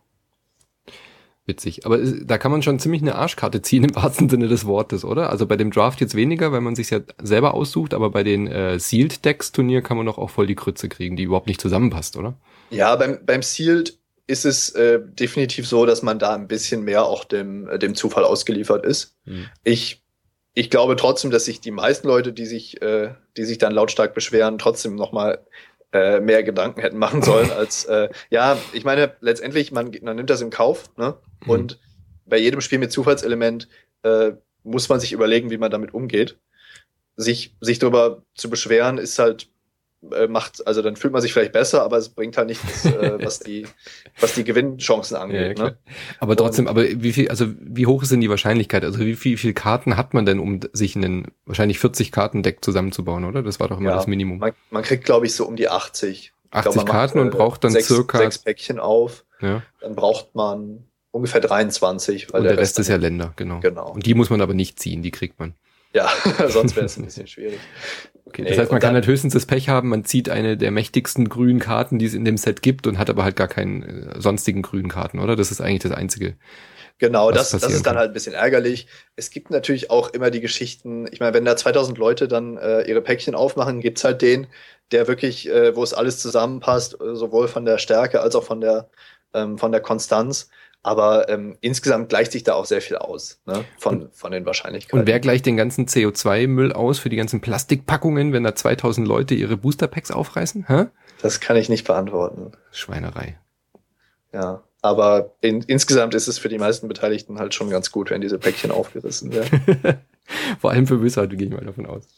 Witzig. Aber es- da kann man schon ziemlich eine Arschkarte ziehen im wahrsten Sinne des Wortes, oder? Also bei dem Draft jetzt weniger, weil man sich ja selber aussucht, aber bei den äh, Sealed Decks Turnier kann man doch auch voll die Krütze kriegen, die überhaupt nicht zusammenpasst, oder? Ja, beim, beim Sealed ist es äh, definitiv so, dass man da ein bisschen mehr auch dem, äh, dem Zufall ausgeliefert ist. Mhm. Ich, ich glaube trotzdem, dass sich die meisten Leute, die sich, äh, die sich dann lautstark beschweren, trotzdem nochmal äh, mehr Gedanken hätten machen sollen als, äh, ja, ich meine, letztendlich, man, man nimmt das in Kauf, ne? Mhm. Und bei jedem Spiel mit Zufallselement äh, muss man sich überlegen, wie man damit umgeht. Sich, sich darüber zu beschweren, ist halt, äh, macht, also dann fühlt man sich vielleicht besser, aber es bringt halt nichts, äh, was die, was die Gewinnchancen Ja, ja, angeht. klar. Ne? Aber trotzdem, Und- aber wie viel, also wie hoch ist denn die Wahrscheinlichkeit? Also wie viel, viel Karten hat man denn, um sich einen wahrscheinlich vierzig Karten Deck zusammenzubauen, oder? Das war doch immer Ja, das Minimum. Man, man kriegt, glaube ich, so um die achtzig. Ich achtzig glaub, man Karten und braucht dann sechs, circa- sechs Päckchen auf. Ja. Dann braucht man ungefähr dreiundzwanzig. Weil Und der Rest dann- ist ja Länder, genau. Genau. Und die muss man aber nicht ziehen, die kriegt man. Ja, sonst wäre es ein bisschen schwierig. Okay, Nee, das heißt, man und kann dann- halt höchstens das Pech haben, man zieht eine der mächtigsten grünen Karten, die es in dem Set gibt und hat aber halt gar keinen äh, sonstigen grünen Karten, oder? Das ist eigentlich das Einzige. Genau, was das, das passieren ist dann kann. halt ein bisschen ärgerlich. Es gibt natürlich auch immer die Geschichten, ich meine, wenn da zweitausend Leute dann äh, ihre Päckchen aufmachen, gibt's halt den, der wirklich, äh, wo es alles zusammenpasst, äh, sowohl von der Stärke als auch von der, ähm, von der Konstanz. Aber ähm, insgesamt gleicht sich da auch sehr viel aus, ne? von, von den Wahrscheinlichkeiten. Und wer gleicht den ganzen C O zwei Müll aus für die ganzen Plastikpackungen, wenn da zweitausend Leute ihre Booster-Packs aufreißen? Hä? Das kann ich nicht beantworten. Schweinerei. Ja, aber in, insgesamt ist es für die meisten Beteiligten halt schon ganz gut, wenn diese Päckchen aufgerissen werden. Vor allem für Wizard, gehe ich mal davon aus.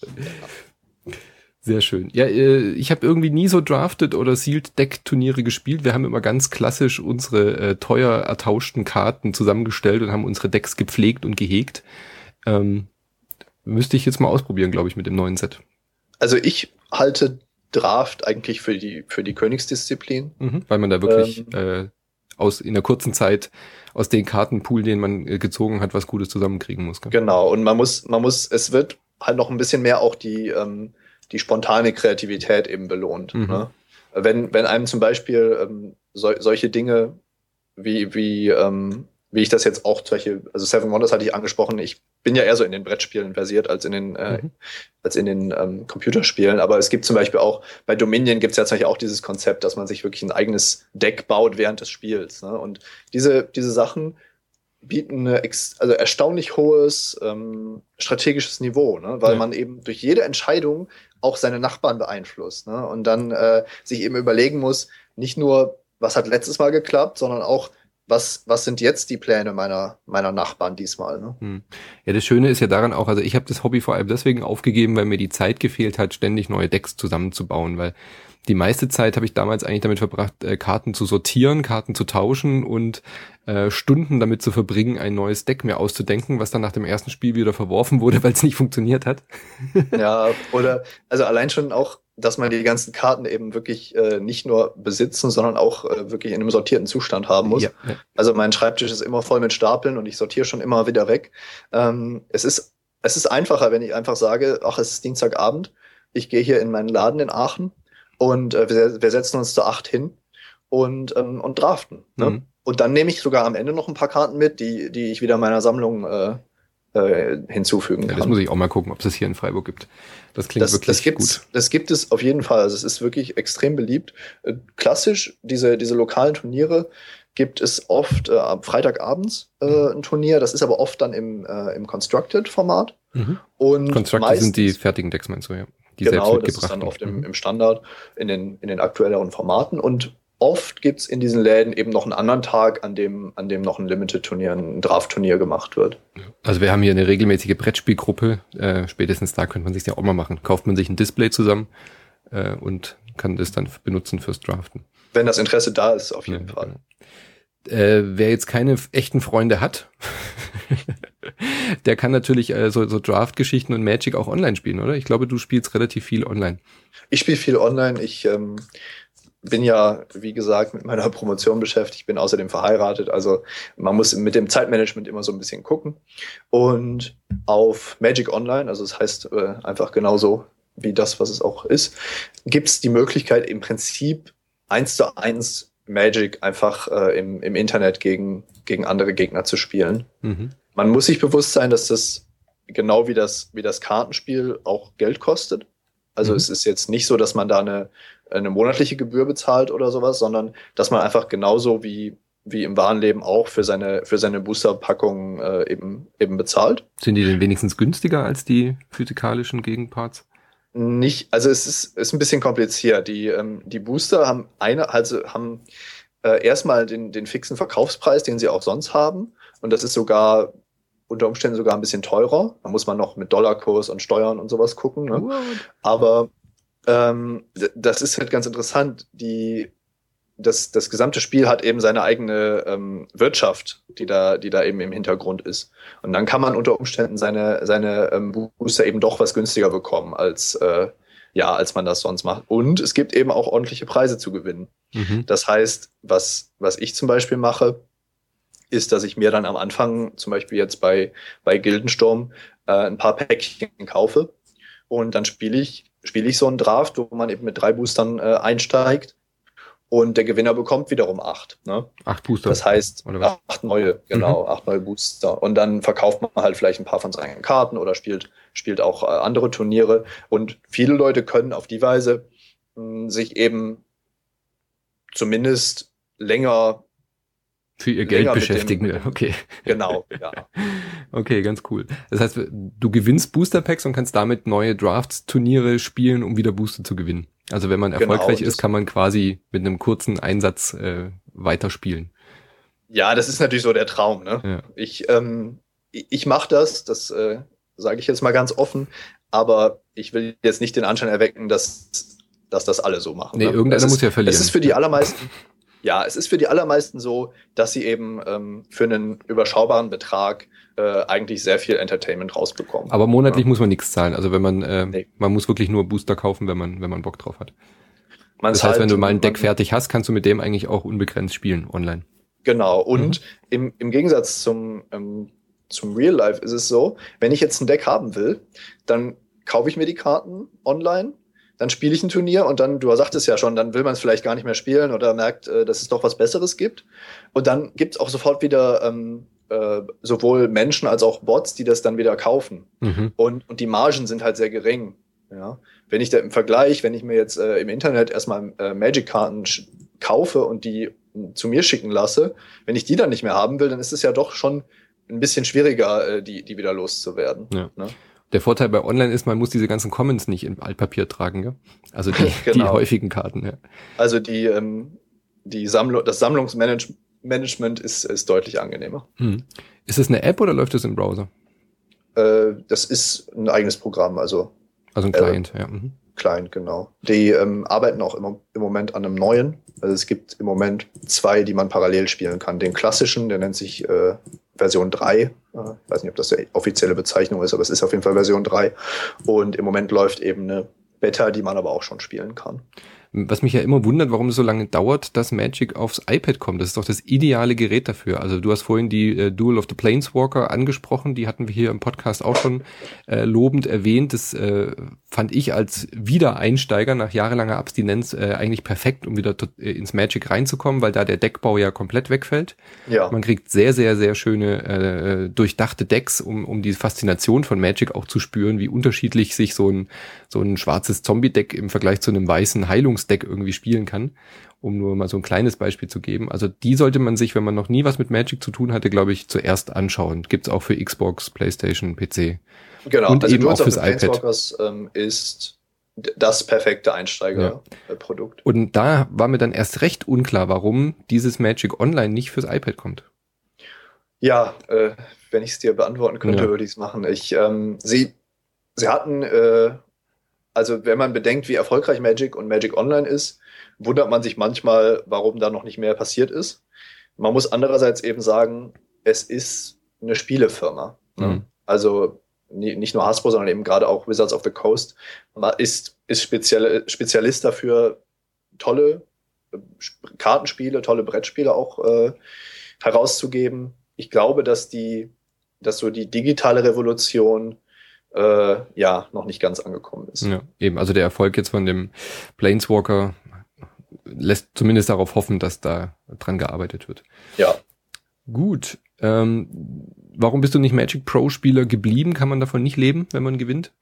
Sehr schön. Ja, äh, ich habe irgendwie nie so Drafted oder Sealed Deck Turniere gespielt. Wir haben immer ganz klassisch unsere äh, teuer ertauschten Karten zusammengestellt und haben unsere Decks gepflegt und gehegt. Ähm, müsste ich jetzt mal ausprobieren, glaube ich, mit dem neuen Set. Also ich halte Draft eigentlich für die, für die Königsdisziplin. Mhm, weil man da wirklich Ähm. äh, aus in der kurzen Zeit aus den Kartenpool, den man äh, gezogen hat, was Gutes zusammenkriegen muss. Gell? Genau, und man muss, man muss, es wird halt noch ein bisschen mehr auch die, ähm, die spontane Kreativität eben belohnt. Mhm. Ne? Wenn, wenn einem zum Beispiel ähm, so, solche Dinge wie, wie, ähm, wie ich das jetzt auch, solche, also Seven Wonders hatte ich angesprochen, ich bin ja eher so in den Brettspielen versiert als in den, äh, Mhm. als in den ähm, Computerspielen, aber es gibt zum Beispiel auch, bei Dominion gibt es ja zum Beispiel auch dieses Konzept, dass man sich wirklich ein eigenes Deck baut während des Spiels. Ne? Und diese, diese Sachen bieten eine ex also erstaunlich hohes ähm, strategisches Niveau, ne? Weil Ja. man eben durch jede Entscheidung auch seine Nachbarn beeinflusst, ne? Und dann äh, sich eben überlegen muss, nicht nur, was hat letztes Mal geklappt, sondern auch, was, was sind jetzt die Pläne meiner, meiner Nachbarn diesmal, ne? Hm. Ja, das Schöne ist ja daran auch, also ich habe das Hobby vor allem deswegen aufgegeben, weil mir die Zeit gefehlt hat, ständig neue Decks zusammenzubauen, weil die meiste Zeit habe ich damals eigentlich damit verbracht, äh, Karten zu sortieren, Karten zu tauschen und äh, Stunden damit zu verbringen, ein neues Deck mir auszudenken, was dann nach dem ersten Spiel wieder verworfen wurde, weil es nicht funktioniert hat. Ja, oder, also allein schon auch, dass man die ganzen Karten eben wirklich äh, nicht nur besitzen, sondern auch äh, wirklich in einem sortierten Zustand haben muss. Ja, ja. Also mein Schreibtisch ist immer voll mit Stapeln und ich sortiere schon immer wieder weg. Ähm, es ist, es ist einfacher, wenn ich einfach sage, ach, es ist Dienstagabend, ich gehe hier in meinen Laden in Aachen und äh, wir, wir setzen uns zu acht hin und, ähm, und draften. Ne? Mhm. Und dann nehme ich sogar am Ende noch ein paar Karten mit, die, die ich wieder meiner Sammlung äh, äh, hinzufügen ja, kann. Das muss ich auch mal gucken, ob es das hier in Freiburg gibt. Das klingt das, wirklich das gibt's, gut. Das gibt es auf jeden Fall. Also es ist wirklich extrem beliebt. Äh, klassisch, diese, diese lokalen Turniere gibt es oft äh, am Freitagabends äh, ein Turnier. Das ist aber oft dann im, äh, im Constructed-Format. Mhm. Und Constructed meistens, sind die fertigen Decks, meinst du, ja? Die genau, das ist dann oft im, mhm. im Standard, in den, in den aktuelleren Formaten. Und oft gibt's in diesen Läden eben noch einen anderen Tag, an dem, an dem noch ein Limited-Turnier, ein Draft-Turnier gemacht wird. Also wir haben hier eine regelmäßige Brettspielgruppe. Äh, spätestens da könnte man sich ja auch mal machen. Kauft man sich ein Display zusammen äh, und kann das dann benutzen fürs Draften. Wenn das Interesse da ist, auf jeden ja, Fall. Äh, wer jetzt keine echten Freunde hat, der kann natürlich äh, so, so Draft-Geschichten und Magic auch online spielen, oder? Ich glaube, du spielst relativ viel online. Ich spiele viel online. Ich ähm, bin ja, wie gesagt, mit meiner Promotion beschäftigt, bin außerdem verheiratet. Also man muss mit dem Zeitmanagement immer so ein bisschen gucken. Und auf Magic Online, also das heißt äh, einfach genauso wie das, was es auch ist, gibt es die Möglichkeit im Prinzip eins zu eins Magic einfach äh, im, im Internet gegen, gegen andere Gegner zu spielen. Mhm. Man muss sich bewusst sein, dass das genau wie das, wie das Kartenspiel auch Geld kostet. Also mhm. es ist jetzt nicht so, dass man da eine, eine monatliche Gebühr bezahlt oder sowas, sondern dass man einfach genauso wie, wie im wahren Leben auch für seine, für seine Booster-Packungen äh, eben, eben bezahlt. Sind die denn wenigstens günstiger als die physikalischen Gegenparts? Nicht, also es ist, ist ein bisschen kompliziert. Die, ähm, die Booster haben eine, also haben äh, erstmal den, den fixen Verkaufspreis, den sie auch sonst haben. Und das ist sogar unter Umständen sogar ein bisschen teurer. Da muss man noch mit Dollarkurs und Steuern und sowas gucken. Ne? Aber ähm, das ist halt ganz interessant. Die, das, das gesamte Spiel hat eben seine eigene ähm, Wirtschaft, die da, die da eben im Hintergrund ist. Und dann kann man unter Umständen seine, seine ähm, Booster eben doch was günstiger bekommen, als, äh, ja, als man das sonst macht. Und es gibt eben auch ordentliche Preise zu gewinnen. Mhm. Das heißt, was, was ich zum Beispiel mache, ist, dass ich mir dann am Anfang, zum Beispiel jetzt bei, bei Gildensturm, äh, ein paar Päckchen kaufe. Und dann spiele ich, spiele ich so einen Draft, wo man eben mit drei Boostern äh, einsteigt. Und der Gewinner bekommt wiederum acht. Ne? Acht Booster. Das heißt, acht neue, genau, mhm. acht neue Booster. Und dann verkauft man halt vielleicht ein paar von seinen Karten oder spielt, spielt auch äh, andere Turniere. Und viele Leute können auf die Weise mh, sich eben zumindest länger für ihr Geld beschäftigen. Dem, okay. Genau, ja. Okay, ganz cool. Das heißt, du gewinnst Booster-Packs und kannst damit neue Drafts-Turniere spielen, um wieder Booster zu gewinnen. Also wenn man erfolgreich genau, ist, kann man quasi mit einem kurzen Einsatz äh, weiterspielen. Ja, das ist natürlich so der Traum. Ne? Ja. Ich, ähm, ich, ich mache das, das äh, sage ich jetzt mal ganz offen, aber ich will jetzt nicht den Anschein erwecken, dass, dass das alle so machen. Nee, ne? irgendeiner muss ja verlieren. Es ist für die allermeisten... Ja, es ist für die allermeisten so, dass sie eben ähm, für einen überschaubaren Betrag äh, eigentlich sehr viel Entertainment rausbekommen. Aber monatlich ja. muss man nichts zahlen. Also wenn man, äh, nee. man muss wirklich nur Booster kaufen, wenn man, wenn man Bock drauf hat. Man das heißt, halt, wenn du mal ein Deck fertig hast, kannst du mit dem eigentlich auch unbegrenzt spielen online. Genau. Und mhm. im, im Gegensatz zum, ähm, zum Real Life ist es so, wenn ich jetzt ein Deck haben will, dann kaufe ich mir die Karten online. Dann spiele ich ein Turnier und dann, du sagtest ja schon, dann will man es vielleicht gar nicht mehr spielen oder merkt, äh, dass es doch was Besseres gibt. Und dann gibt es auch sofort wieder ähm, äh, sowohl Menschen als auch Bots, die das dann wieder kaufen. Mhm. Und, und die Margen sind halt sehr gering. Ja? Wenn ich da im Vergleich, wenn ich mir jetzt äh, im Internet erstmal äh, Magic-Karten sch- kaufe und die äh, zu mir schicken lasse, wenn ich die dann nicht mehr haben will, dann ist es ja doch schon ein bisschen schwieriger, äh, die, die wieder loszuwerden. Ja. Ne? Der Vorteil bei Online ist, man muss diese ganzen Commons nicht in Altpapier tragen, ja? Also die, genau. die häufigen Karten, ja. Also die, ähm, die Sammlung, das Sammlungsmanagement ist, ist deutlich angenehmer. Hm. Ist es eine App oder läuft das im Browser? Äh, das ist ein eigenes Programm, also. Also ein Client, äh, ja. Mhm. Client, genau. Die ähm, arbeiten auch immer, im Moment an einem neuen. Also es gibt im Moment zwei, die man parallel spielen kann. Den klassischen, der nennt sich äh, Version drei. Ich weiß nicht, ob das die offizielle Bezeichnung ist, aber es ist auf jeden Fall Version drei. Und im Moment läuft eben eine Beta, die man aber auch schon spielen kann. Was mich ja immer wundert, warum es so lange dauert, dass Magic aufs iPad kommt. Das ist doch das ideale Gerät dafür. Also du hast vorhin die äh, Duel of the Planeswalker angesprochen. Die hatten wir hier im Podcast auch schon äh, lobend erwähnt. Das äh, fand ich als Wiedereinsteiger nach jahrelanger Abstinenz äh, eigentlich perfekt, um wieder äh, ins Magic reinzukommen, weil da der Deckbau ja komplett wegfällt. Ja. Man kriegt sehr, sehr, sehr schöne äh, durchdachte Decks, um um die Faszination von Magic auch zu spüren, wie unterschiedlich sich so ein so ein schwarzes Zombie-Deck im Vergleich zu einem weißen Heilungsdeck irgendwie spielen kann, um nur mal so ein kleines Beispiel zu geben. Also die sollte man sich, wenn man noch nie was mit Magic zu tun hatte, glaube ich, zuerst anschauen. Gibt's auch für Xbox, PlayStation, P C. Genau, und also eben auch fürs iPad. Planeswalkers ähm, ist das perfekte Einsteigerprodukt. Ja. Und da war mir dann erst recht unklar, warum dieses Magic Online nicht fürs iPad kommt. Ja, äh, wenn ich es dir beantworten könnte, Ja. würde ich es machen. Ich, ähm, sie, sie hatten, äh, also wenn man bedenkt, wie erfolgreich Magic und Magic Online ist, wundert man sich manchmal, warum da noch nicht mehr passiert ist. Man muss andererseits eben sagen, es ist eine Spielefirma. Ne? Mhm. Also nicht nur Hasbro, sondern eben gerade auch Wizards of the Coast ist, ist speziell, Spezialist dafür, tolle Kartenspiele, tolle Brettspiele auch äh, herauszugeben. Ich glaube, dass die, dass so die digitale Revolution äh, ja noch nicht ganz angekommen ist. Ja, eben, also der Erfolg jetzt von dem Planeswalker lässt zumindest darauf hoffen, dass da dran gearbeitet wird. Ja. Gut. Ähm, warum bist du nicht Magic Pro-Spieler geblieben? Kann man davon nicht leben, wenn man gewinnt?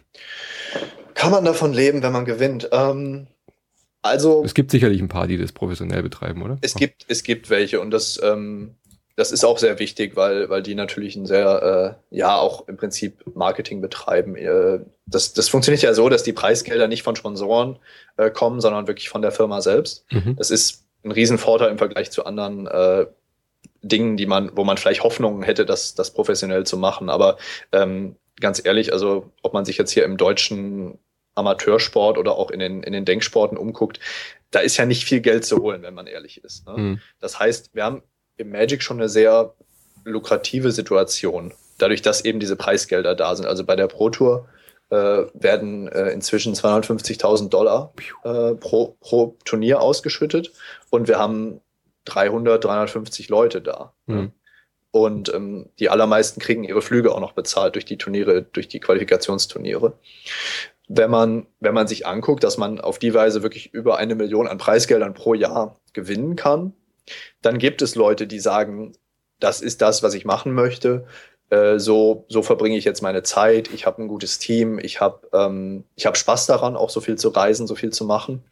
Kann man davon leben, wenn man gewinnt? Ähm, also es gibt sicherlich ein paar, die das professionell betreiben, oder? Es gibt, es gibt welche und das, ähm, das ist auch sehr wichtig, weil, weil die natürlich ein sehr, äh, ja, auch im Prinzip Marketing betreiben. Äh, das, das funktioniert ja so, dass die Preisgelder nicht von Sponsoren äh, kommen, sondern wirklich von der Firma selbst. Mhm. Das ist ein Riesenvorteil im Vergleich zu anderen äh, Dingen, die man, wo man vielleicht Hoffnungen hätte, das, das professionell zu machen. Aber ähm, ganz ehrlich, also ob man sich jetzt hier im deutschen Amateursport oder auch in den, in den Denksporten umguckt, da ist ja nicht viel Geld zu holen, wenn man ehrlich ist. Ne? Mhm. Das heißt, wir haben im Magic schon eine sehr lukrative Situation, dadurch, dass eben diese Preisgelder da sind. Also bei der Pro Tour äh, werden äh, inzwischen zweihundertfünfzigtausend Dollar äh, pro, pro Turnier ausgeschüttet und wir haben dreihundert, dreihundertfünfzig Leute da. Mhm. Ne? Und ähm, die allermeisten kriegen ihre Flüge auch noch bezahlt durch die Turniere, durch die Qualifikationsturniere. Wenn man, wenn man sich anguckt, dass man auf die Weise wirklich über eine Million an Preisgeldern pro Jahr gewinnen kann, dann gibt es Leute, die sagen, das ist das, was ich machen möchte. Äh, so, so verbringe ich jetzt meine Zeit. Ich habe ein gutes Team. Ich habe ähm, ich hab Spaß daran, auch so viel zu reisen, so viel zu machen.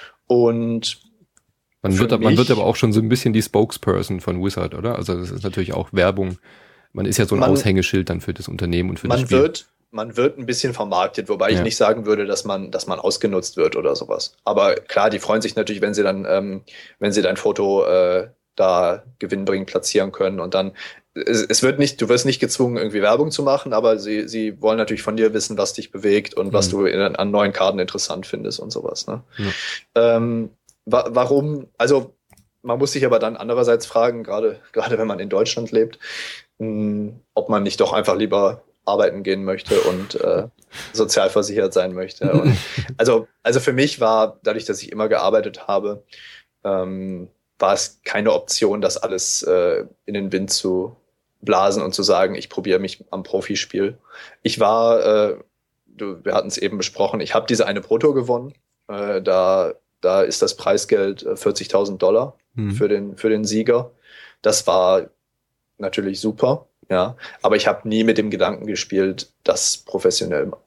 Und man wird, man wird aber auch schon so ein bisschen die Spokesperson von Wizard, oder? Also das ist natürlich auch Werbung. Man ist ja so ein man, Aushängeschild dann für das Unternehmen und für das Spiel. Man wird Man wird ein bisschen vermarktet, wobei ja. ich nicht sagen würde, dass man, dass man ausgenutzt wird oder sowas. Aber klar, die freuen sich natürlich, wenn sie dann, ähm, wenn sie dein Foto äh, da gewinnbringend platzieren können. Und dann, es, es wird nicht, du wirst nicht gezwungen, irgendwie Werbung zu machen, aber sie, sie wollen natürlich von dir wissen, was dich bewegt und mhm. was du in, an neuen Karten interessant findest und sowas. Ne? Ja. Ähm, wa- warum? Also man muss sich aber dann andererseits fragen, gerade gerade wenn man in Deutschland lebt, mh, ob man nicht doch einfach lieber arbeiten gehen möchte und äh, sozial versichert sein möchte. Und also, also für mich war, dadurch, dass ich immer gearbeitet habe, ähm, war es keine Option, das alles äh, in den Wind zu blasen und zu sagen, ich probiere mich am Profispiel. Ich war, äh, du, wir hatten es eben besprochen, ich habe diese eine Pro Tour gewonnen. Äh, da, da ist das Preisgeld äh, vierzigtausend Dollar mhm. für den, für den Sieger. Das war natürlich super. Ja, aber ich habe nie mit dem Gedanken gespielt, das professionell machen.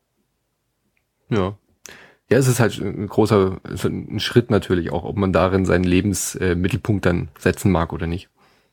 Ja. Ja, es ist halt ein großer ein Schritt natürlich auch, ob man darin seinen Lebensmittelpunkt dann setzen mag oder nicht.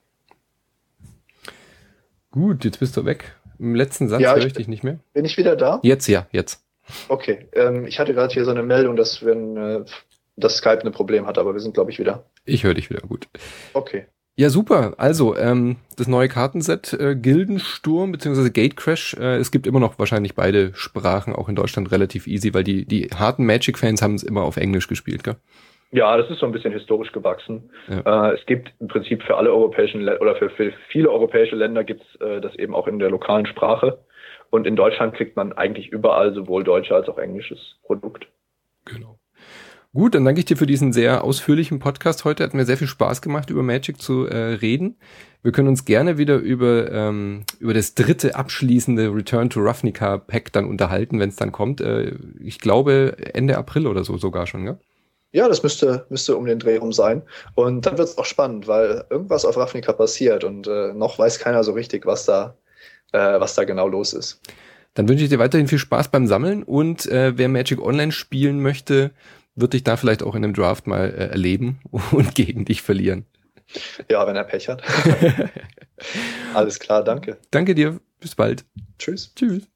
Gut, jetzt bist du weg. Im letzten Satz ja, höre ich dich nicht mehr. Bin ich wieder da? Jetzt, ja, jetzt. Okay, ähm, ich hatte gerade hier so eine Meldung, dass wenn äh, das Skype ein Problem hat, aber wir sind, glaube ich, wieder. Ich höre dich wieder, gut. Okay. Ja, super. Also, ähm, das neue Kartenset äh, Gildensturm bzw. Gatecrash, äh, es gibt immer noch wahrscheinlich beide Sprachen, auch in Deutschland relativ easy, weil die die harten Magic-Fans haben es immer auf Englisch gespielt, gell? Ja, das ist so ein bisschen historisch gewachsen. Ja. Äh, es gibt im Prinzip für alle europäischen Länder oder für, für viele europäische Länder gibt es äh, das eben auch in der lokalen Sprache. Und in Deutschland kriegt man eigentlich überall sowohl deutsche als auch englisches Produkt. Genau. Gut, dann danke ich dir für diesen sehr ausführlichen Podcast heute. Hat mir sehr viel Spaß gemacht, über Magic zu äh, reden. Wir können uns gerne wieder über ähm, über das dritte abschließende Return to Ravnica Pack dann unterhalten, wenn es dann kommt. Äh, ich glaube Ende April oder so sogar schon, ja? Ja, das müsste, müsste um den Dreh rum sein. Und dann wird es auch spannend, weil irgendwas auf Ravnica passiert und äh, noch weiß keiner so richtig, was da, äh, was da genau los ist. Dann wünsche ich dir weiterhin viel Spaß beim Sammeln und äh, wer Magic Online spielen möchte, wird dich da vielleicht auch in einem Draft mal äh, erleben und gegen dich verlieren. Ja, wenn er Pech hat. Alles klar, danke. Danke dir, bis bald. Tschüss. Tschüss.